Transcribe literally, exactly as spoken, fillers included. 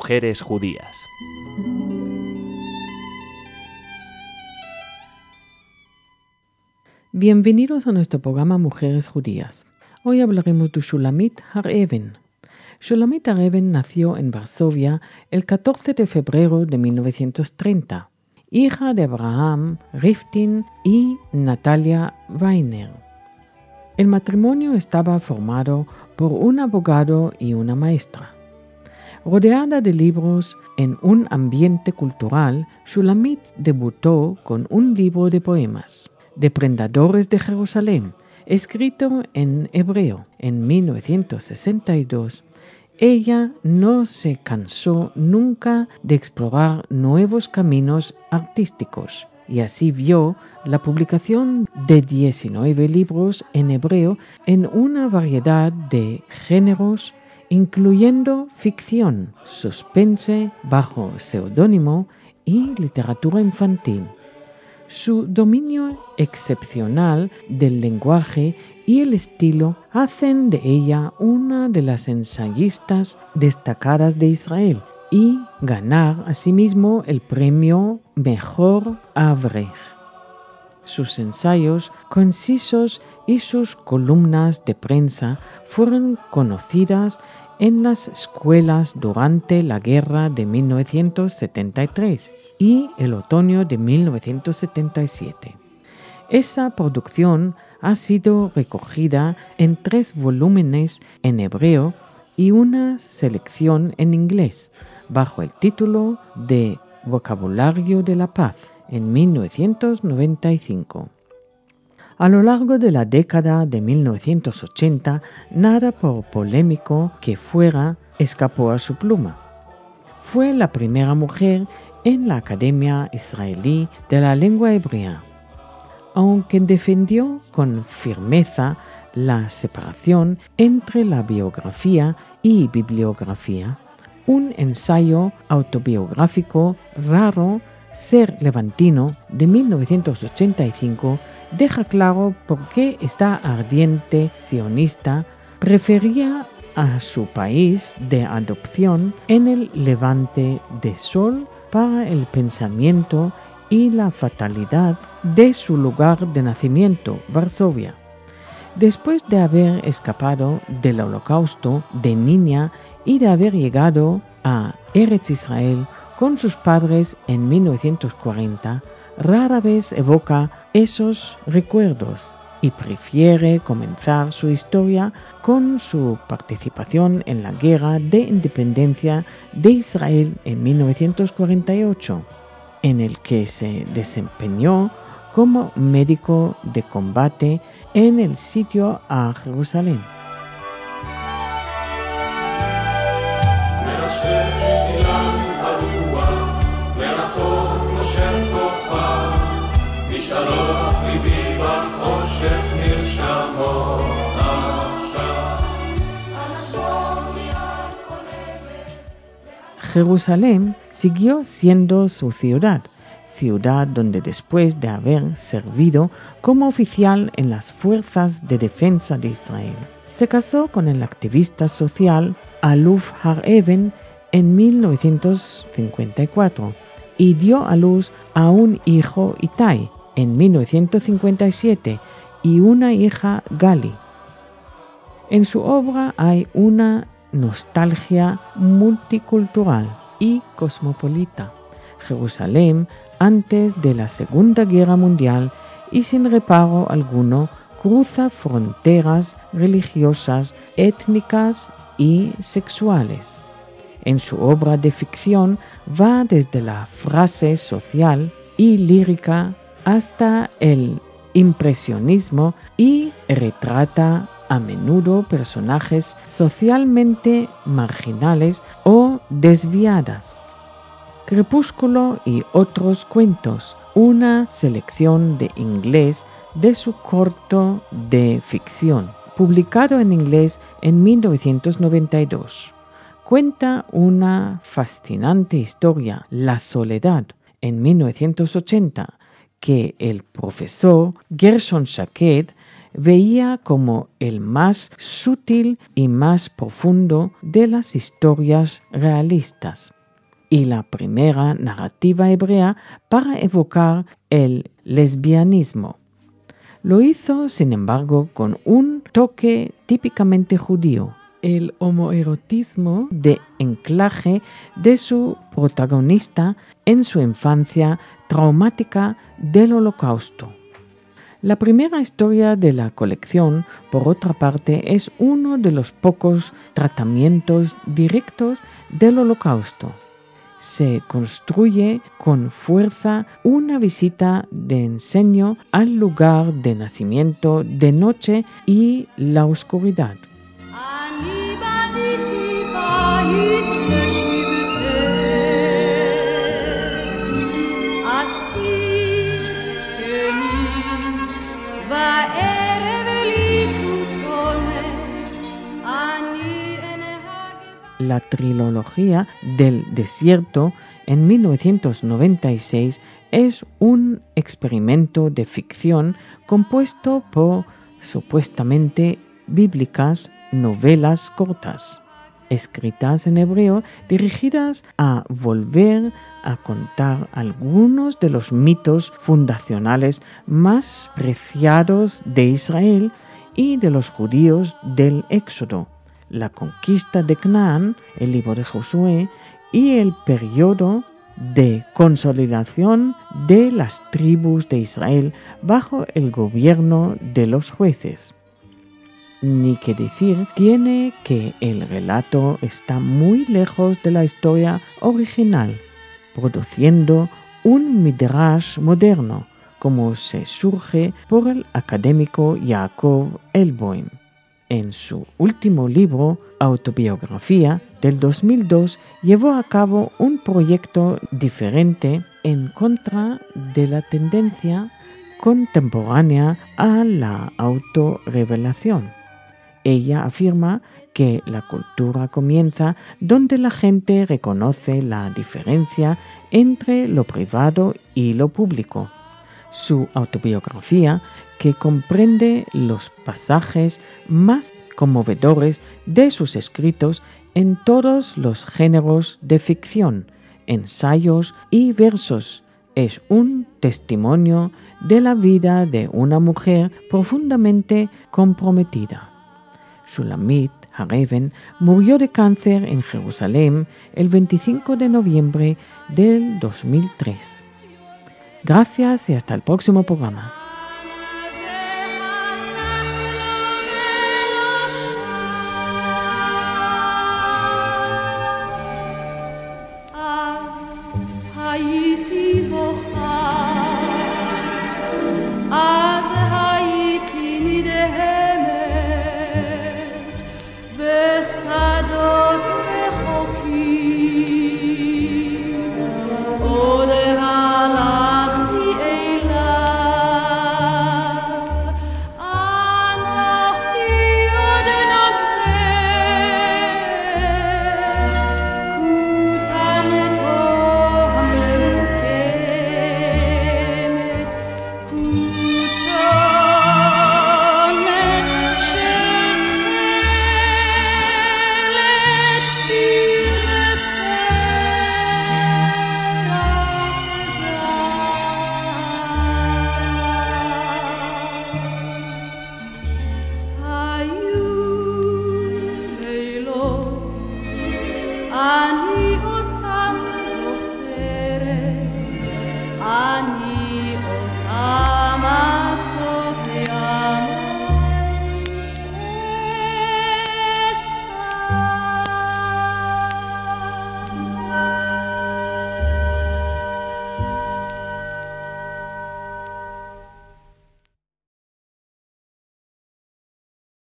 mujeres judías. Bienvenidos a nuestro programa Mujeres Judías. Hoy hablaremos de Shulamit Har-Even. Shulamit Har-Even nació en Varsovia el catorce de febrero de mil novecientos treinta, hija de Abraham Rifkin y Natalia Weiner. El matrimonio estaba formado por un abogado y una maestra. Rodeada de libros en un ambiente cultural, Shulamit debutó con un libro de poemas, Depredadores de Jerusalén, escrito en hebreo en mil novecientos sesenta y dos. Ella no se cansó nunca de explorar nuevos caminos artísticos y así vio la publicación de diecinueve libros en hebreo en una variedad de géneros, incluyendo ficción, suspense bajo seudónimo y literatura infantil. Su dominio excepcional del lenguaje y el estilo hacen de ella una de las ensayistas destacadas de Israel y ganar asimismo el premio Mejor Avrech. Sus ensayos concisos y sus columnas de prensa fueron conocidas en las escuelas durante la guerra de mil novecientos setenta y tres y el otoño de mil novecientos setenta y siete. Esa producción ha sido recogida en tres volúmenes en hebreo y una selección en inglés, bajo el título de Vocabulario de la Paz, en mil novecientos noventa y cinco. A lo largo de la década de mil novecientos ochenta, nada por polémico que fuera escapó a su pluma. Fue la primera mujer en la Academia Israelí de la Lengua Hebrea, aunque defendió con firmeza la separación entre la biografía y bibliografía. Un ensayo autobiográfico raro, Ser Levantino, de mil novecientos ochenta y cinco, deja claro por qué esta ardiente sionista prefería a su país de adopción en el levante de sol para el pensamiento y la fatalidad de su lugar de nacimiento, Varsovia. Después de haber escapado del Holocausto de niña y de haber llegado a Eretz Israel con sus padres en mil novecientos cuarenta, rara vez evoca esos recuerdos y prefiere comenzar su historia con su participación en la Guerra de Independencia de Israel en mil novecientos cuarenta y ocho, en el que se desempeñó como médico de combate en el sitio a Jerusalén. Jerusalén siguió siendo su ciudad, ciudad donde después de haber servido como oficial en las fuerzas de defensa de Israel, se casó con el activista social Aluf Har-Even en mil novecientos cincuenta y cuatro y dio a luz a un hijo Itai en mil novecientos cincuenta y siete y una hija Gali. En su obra hay una nostalgia multicultural y cosmopolita. Jerusalén, antes de la Segunda Guerra Mundial y sin reparo alguno, cruza fronteras religiosas, étnicas y sexuales. En su obra de ficción va desde la frase social y lírica hasta el impresionismo y retrata a menudo personajes socialmente marginales o desviadas. Crepúsculo y otros cuentos, una selección de inglés de su corto de ficción, publicado en inglés en mil novecientos noventa y dos. Cuenta una fascinante historia, La Soledad, en mil novecientos ochenta, que el profesor Gershon Shaked veía como el más sutil y más profundo de las historias realistas. y la primera narrativa hebrea para evocar el lesbianismo. Lo hizo, sin embargo, con un toque típicamente judío, el homoerotismo de enclaje de su protagonista en su infancia traumática del Holocausto. La primera historia de la colección, por otra parte, es uno de los pocos tratamientos directos del Holocausto. Se construye con fuerza una visita de enseño al lugar de nacimiento de noche y la oscuridad. La trilogía del desierto en mil novecientos noventa y seis es un experimento de ficción compuesto por supuestamente bíblicas novelas cortas, escritas en hebreo, dirigidas a volver a contar algunos de los mitos fundacionales más preciados de Israel y de los judíos del Éxodo, la conquista de Canaán, el libro de Josué, y el periodo de consolidación de las tribus de Israel bajo el gobierno de los jueces. Ni que decir tiene que el relato está muy lejos de la historia original, produciendo un midrash moderno, como se surge por el académico Yaakov Elboim. En su último libro, Autobiografía, del dos mil dos, llevó a cabo un proyecto diferente en contra de la tendencia contemporánea a la autorrevelación. Ella afirma que la cultura comienza donde la gente reconoce la diferencia entre lo privado y lo público. Su autobiografía, que comprende los pasajes más conmovedores de sus escritos en todos los géneros de ficción, ensayos y versos, es un testimonio de la vida de una mujer profundamente comprometida. Shulamit Har-Even murió de cáncer en Jerusalén el veinticinco de noviembre del dos mil tres. Gracias y hasta el próximo programa. Ani